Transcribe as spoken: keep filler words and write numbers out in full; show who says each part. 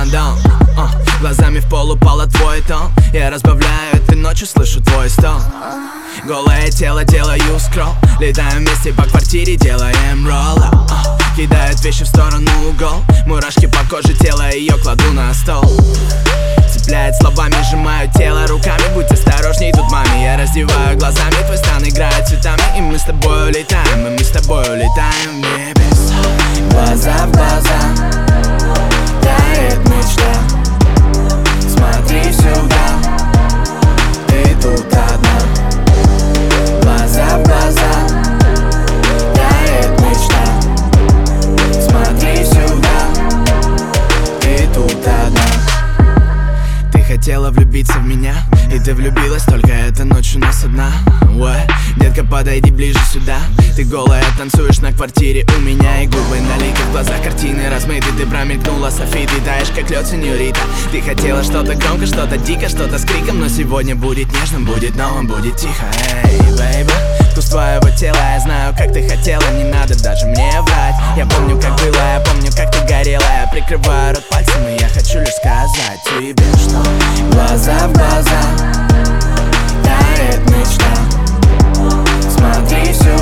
Speaker 1: кондом. uh, Глазами в пол упала твой тон. Я разбавляю этой ночью, слышу твой стон. Голое тело, делаю скролл. Летаем вместе по квартире, делаем ролл. uh, Кидают вещи в сторону угол. Мурашки по коже тела, ее кладу на стол. Цепляет словами, сжимаю тело руками. Будь осторожней, тут маме. Я раздеваю глазами, твой стан играет цветами. И мы с тобой улетаем, и мы с тобой улетаем в небеса. Глаза в глаза тает мечта. Смотри сюда, ты тут одна. Глаза в глаза тает мечта. Смотри сюда, ты тут одна. Ты хотела влюбиться в меня, и ты влюбилась, только эта ночь у нас одна. What? Детка, подойди ближе сюда. Ты голая, танцуешь на квартире у меня. И губы налиты, в глазах картины размыты. Ты промелькнула, Софи, ты таешь, как лед, сеньорита. Ты хотела что-то громко, что-то дико, что-то с криком. Но сегодня будет нежным, будет новым, будет тихо. Эй, бэйби, вкус твоего тела, я знаю, как ты хотела. Не надо даже мне врать. Я помню, как было, я помню, как ты горела. Я прикрываю рот пальцем, и я хочу лишь сказать тебе, что глаза в глаза тает мечта. Смотри сюда.